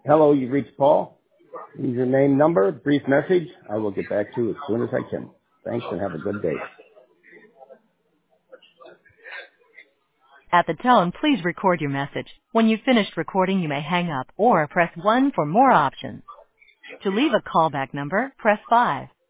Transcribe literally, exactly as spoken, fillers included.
Hello, you've reached Paul. Leave your name, number, brief message. I will get back to you as soon as I can. Thanks and have a good day. At the tone, please record your message. When you've finished recording, you may hang up or press one for more options. To leave a callback number, press five.